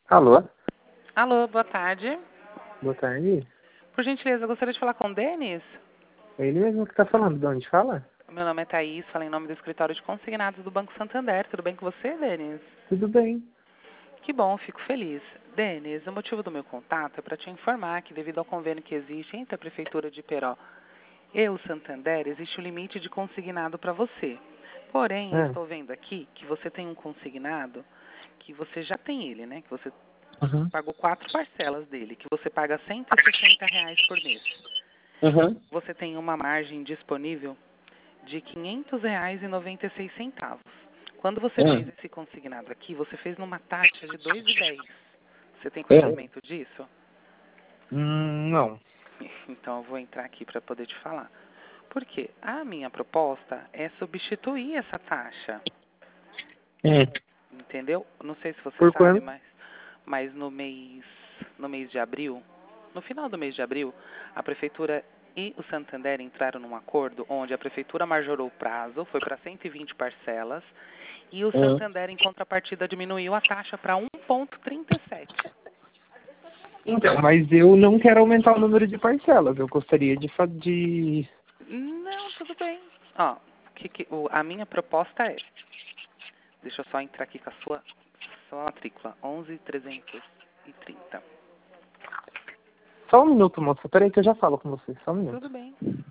Alô? Alô, boa tarde. Boa tarde. Por gentileza, eu gostaria de falar com o Denis. É ele mesmo que tá falando. De onde fala? Meu nome é Thaís, falo em nome do escritório de consignados do Banco Santander. Tudo bem com você, Denis? Tudo bem. Que bom, fico feliz. Denis, o motivo do meu contato é para te informar que, devido ao convênio que existe entre a Prefeitura de Peró e o Santander, existe um limite de consignado para você. Porém, eu Ah, estou vendo aqui que você tem um consignado, que você já tem ele, né? Que você aham, pagou 4 parcelas dele, que você paga R$ 160 por mês. aham. Você tem uma margem disponível de R$ 500,96. Quando você Ah, fez esse consignado aqui, você fez numa taxa de 2,10. Você tem ah. conhecimento disso? Não. Então eu vou entrar aqui para poder te falar. Por quê? A minha proposta é substituir essa taxa, entendeu? Não sei se você Por sabe, quanto? mas no mês de abril, no final do mês de abril, a prefeitura e o Santander entraram num acordo onde a prefeitura majorou o prazo, foi para 120 parcelas, e o Ah. Santander, em contrapartida, diminuiu a taxa para 1,37. Então, mas eu não quero aumentar o número de parcelas. Eu gostaria de... Não, tudo bem. Ó, a minha proposta é, deixa eu só entrar aqui com a sua matrícula, 11.330. Só um minuto, moça. Peraí que eu já falo com você. Só um minuto. Tudo bem.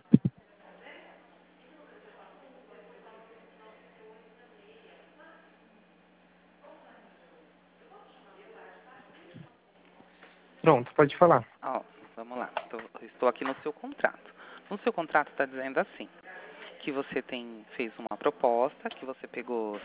Pronto, pode falar. Ó, vamos lá. Estou aqui no seu contrato. No seu contrato está dizendo assim, que você fez uma proposta, que você pegou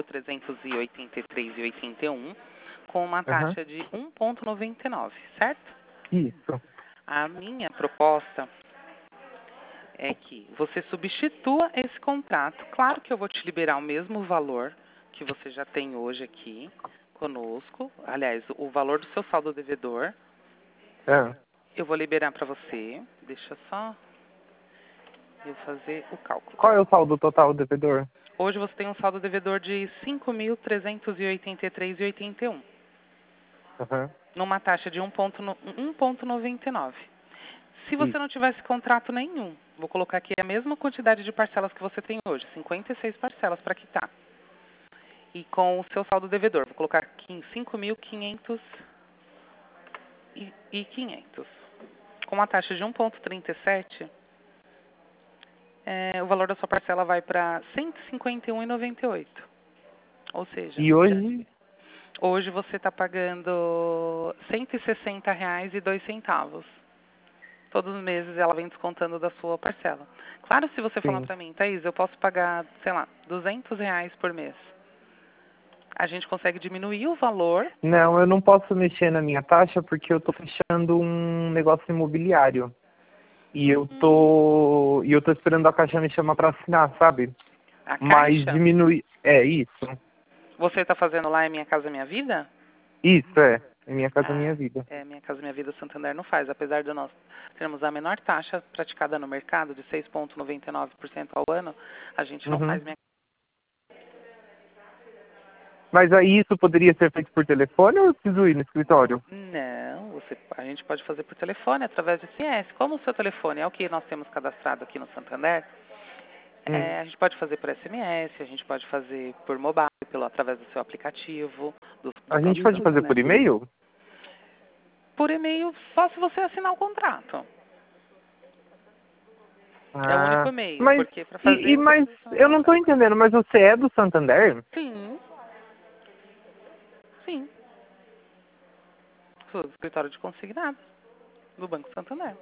5.383,81 com uma Aham. taxa de 1,99, certo? Isso. A minha proposta é que você substitua esse contrato. Claro que eu vou te liberar o mesmo valor que você já tem hoje aqui conosco. Aliás, o valor do seu saldo devedor. Ah. Eu vou liberar para você. Deixa só eu fazer o cálculo. Qual é o saldo total do devedor? Hoje você tem um saldo devedor de 5.383,81, Aham. numa taxa de 1,99. Se você Isso. não tivesse contrato nenhum, vou colocar aqui a mesma quantidade de parcelas que você tem hoje, 56 parcelas para quitar. E com o seu saldo devedor, vou colocar aqui em 5.500 e 500. Com uma taxa de 1,37, o valor da sua parcela vai para 151,98. Ou seja, E hoje... hoje você está pagando R$ 160,02. Todos os meses ela vem descontando da sua parcela. Claro, se você falar Sim. para mim, Thaís, eu posso pagar, sei lá, R$ 200 por mês. A gente consegue diminuir o valor. Não, eu não posso mexer na minha taxa porque eu tô fechando um negócio imobiliário. E eu tô esperando a Caixa me chamar para assinar, sabe? A Mas Caixa, diminuir... É, isso. você está fazendo lá é Minha Casa Minha Vida? Isso, é. É Minha Casa Minha Ah, Vida. Minha Casa Minha Vida Santander não faz. Apesar de nós termos a menor taxa praticada no mercado, de 6,99% ao ano, a gente não Uhum. faz Minha. Mas aí isso poderia ser feito por telefone ou eu preciso ir no escritório? Não, a gente pode fazer por telefone, através de SMS. Como o seu telefone é o que nós temos cadastrado aqui no Santander, Hum. a gente pode fazer por SMS, a gente pode fazer por mobile, através do seu aplicativo, do A gente próprio pode fazer Santander. por e-mail? Por e-mail, só se você assinar o contrato. É o único Ah, e-mail, mas, porque para fazer você mas precisa assinar o eu não tô contrato. entendendo, mas você é do Santander? Sim, sim. Sou do escritório de consignados do Banco Santander.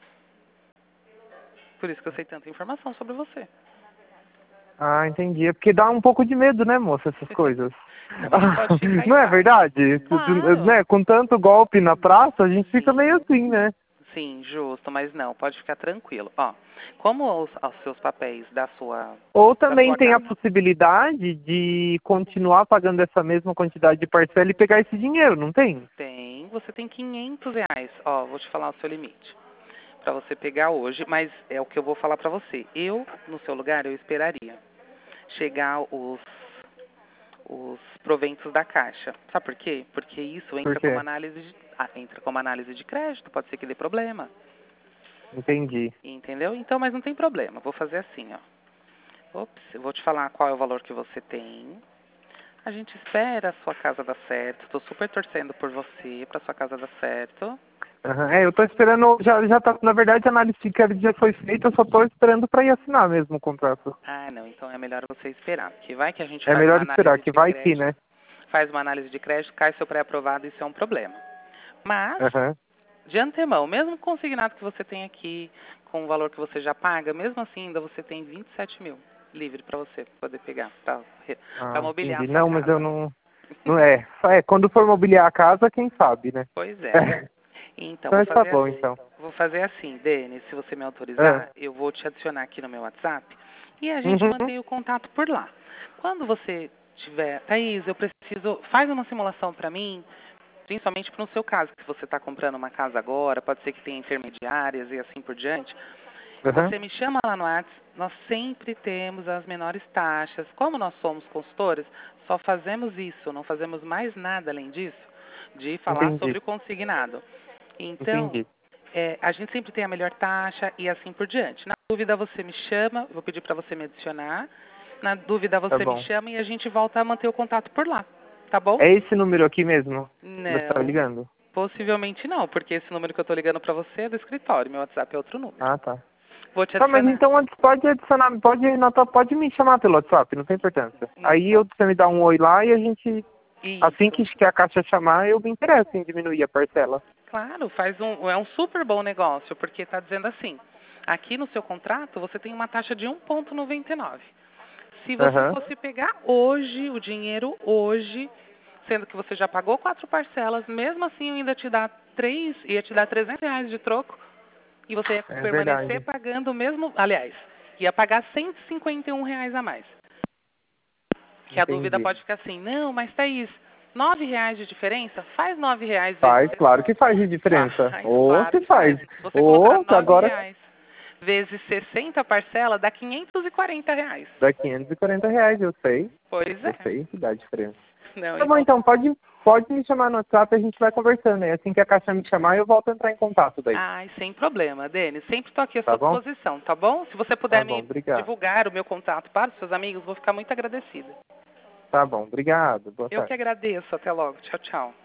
Por isso que eu sei tanta informação sobre você. Ah, entendi. É porque dá um pouco de medo, né, moça, essas coisas. Também pode ficar Não é estável. verdade? Claro. Né, com tanto golpe na praça, a gente fica meio Sim. assim, né? Sim, justo, mas não, pode ficar tranquilo. Ó, como os seus papéis Ou da também sua tem a casa possibilidade de continuar pagando essa mesma quantidade de parcela e pegar esse dinheiro, não tem? você tem R$ 500. Ó, vou te falar o seu limite para você pegar hoje, mas é o que eu vou falar para você. Eu, no seu lugar, eu esperaria chegar os proventos da Caixa. Sabe por quê? Porque isso entra Por quê? como entra como análise de crédito, pode ser que dê problema. Entendi. Entendeu? Então, mas não tem problema. Vou fazer assim, ó. Ops, eu vou te falar qual é o valor que você tem. A gente espera a sua casa dar certo. Estou super torcendo por você, para sua casa dar certo. Aham. Eu tô esperando, já tá, na verdade a análise de crédito já foi feita, eu só tô esperando para ir assinar mesmo o contrato. Ah, não, então é melhor você esperar, porque vai que a gente É faz uma melhor esperar, análise que de vai que, crédito, né? faz uma análise de crédito, cai seu pré-aprovado, isso é um problema. Mas, Aham. de antemão, mesmo com o consignado que você tem aqui, com o valor que você já paga, mesmo assim ainda você tem 27 mil livre para você poder pegar, para Ah, mobiliar a entendi. sua Não, mas eu casa. não. Não é. Quando for mobiliar a casa, quem sabe, né? Pois é. Então, Mas tá bom, então. vou fazer assim, Denis, se você me Ah. autorizar, eu vou te adicionar aqui no meu WhatsApp e a gente Uhum. mantém o contato por lá. Quando você tiver, Thaís, eu preciso, faz uma simulação para mim, principalmente no seu caso, que você está comprando uma casa agora, pode ser que tenha intermediárias e assim por diante. Aham. Você me chama lá no WhatsApp, nós sempre temos as menores taxas. Como nós somos consultores, só fazemos isso, não fazemos mais nada além disso, de falar Entendi. sobre o consignado. Então, Entendi. a gente sempre tem a melhor taxa e assim por diante. Na dúvida, você me chama, vou pedir para você me adicionar. Na dúvida, Tá você me bom. chama e a gente volta a manter o contato por lá, tá bom? É esse número aqui mesmo que você tá Não, ligando? possivelmente não, porque esse número que eu estou ligando para você é do escritório, meu WhatsApp é outro número. Ah, tá. Vou te Tá, mas adicionar. então antes pode adicionar, pode me chamar pelo WhatsApp, não tem importância. Aí Então, você me dá um oi lá e a gente, assim isso. que a caixa chamar, eu me interesso em diminuir a parcela. Claro, é um super bom negócio, porque está dizendo assim, aqui no seu contrato você tem uma taxa de 1,99. Se você Aham. fosse pegar hoje, o dinheiro hoje, sendo que você já pagou 4 parcelas, mesmo assim eu ainda ia te dar R$ 300 de troco, e você ia É permanecer verdade. pagando o mesmo, aliás, ia pagar R$ 151 a mais. Que a dúvida Entendi. pode ficar assim, não, mas Thaís, R$ 9 de diferença? Faz R$ 9 vezes Faz, claro que faz de diferença. Faz, Ou claro se que faz. faz. Se você comprar Ou agora R$ 9 vezes 60 parcela, dá R$ 540. dá R$ 540, Pois eu é. sei que dá diferença. Não, Tá bom, então. então, pode me chamar no WhatsApp e a gente vai conversando. Aí assim que a caixa me chamar, eu volto a entrar em contato daí. Ai, sem problema, Denis. Sempre estou aqui à Tá sua bom? disposição, tá bom? Se você Tá puder bom, me obrigado. divulgar o meu contato para os seus amigos, vou ficar muito agradecida. Tá bom, obrigado. Boa Eu que tarde. agradeço. Até logo. Tchau, tchau.